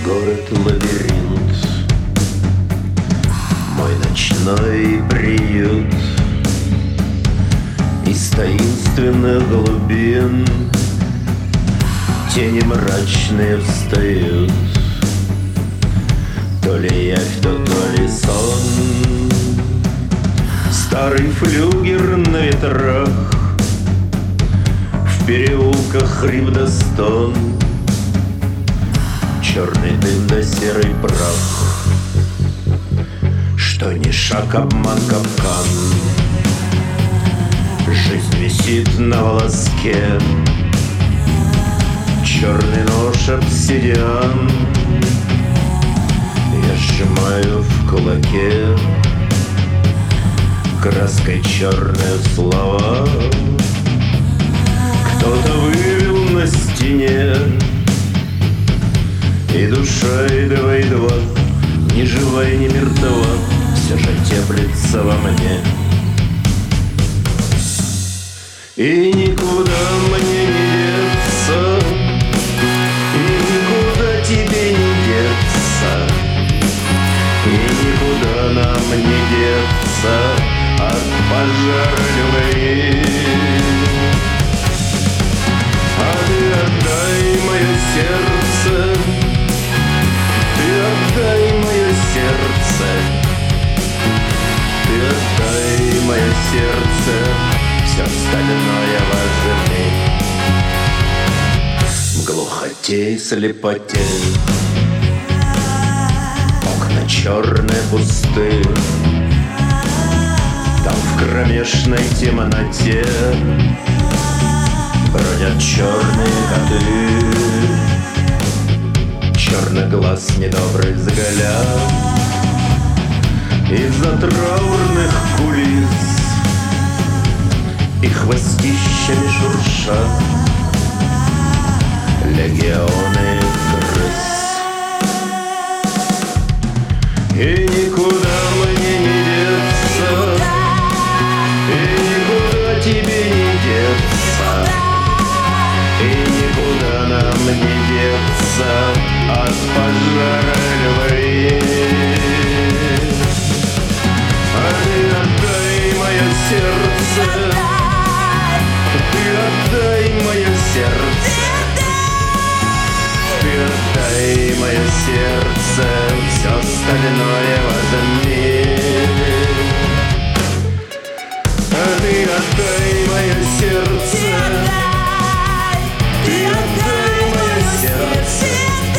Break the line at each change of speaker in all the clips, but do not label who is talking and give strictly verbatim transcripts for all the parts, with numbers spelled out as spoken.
город-лабиринт, мой ночной приют. Из таинственных глубин тени мрачные встают. То ли явь, то, то ли сон. Старый флюгер на ветрах, в переулках хрип да стон, черный дым да серый прах. Что ни шаг, обман, капкан, жизнь висит на волоске. Черный нож, обсидиан, я сжимаю в кулаке. Краской черные слова кто-то вывел на стене. И душа едва-едва, ни жива и ни мертва, все же теплится во мне. И никуда мне не деться, и никуда тебе не деться, и никуда нам не деться от пожара любви. А ты отдай мое сердце, ты отдай мое сердце, ты отдай мое сердце, все остальное возьми. В глухоте и слепоте окна черные пусты. Там в кромешной темноте бродят черные коты. Черный глаз, недобрый взгляд, из-за траурных кулис и хвостищами шуршат легионы крыс. И никуда мне не деться, и никуда тебе не деться, и никуда нам не деться от пожара любви. А ты отдай мое сердце, ты отдай мое сердце, ты отдай мое сердце, все остальное возьми. А ты отдай мое сердце, ты отдай мое сердце,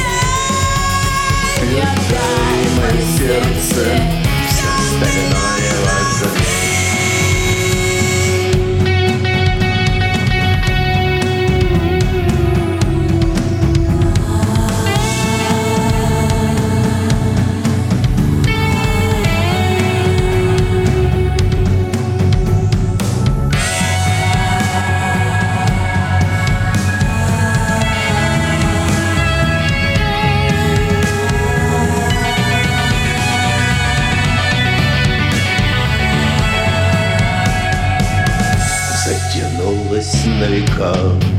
ты отдай мое сердце, все остальное возьми. На века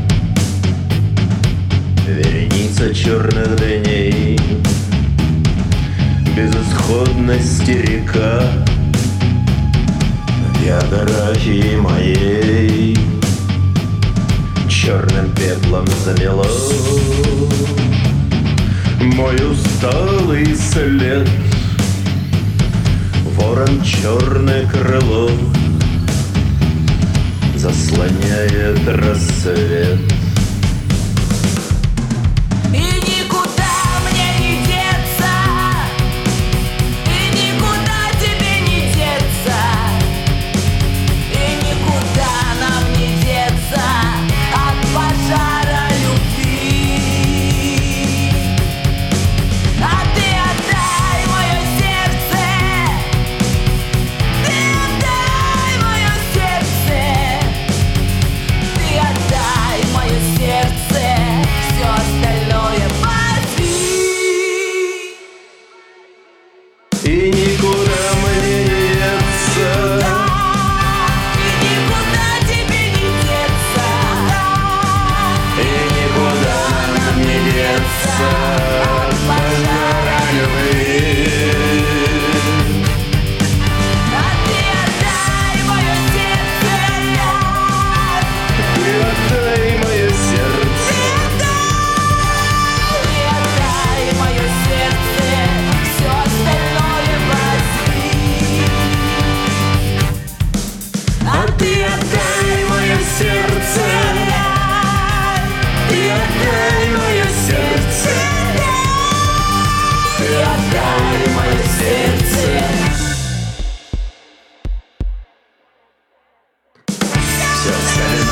вереница черных дней, безысходности река биографии моей черным пеплом замело мой усталый след. Ворон черное крыло заслоняет рассвет.
И никуда мне не деться, и никуда тебе не деться, и никуда нам не деться от пожара любви. А ты отдай мое сердце, ты отдай мое сердце, ты отдай мое
раскалена.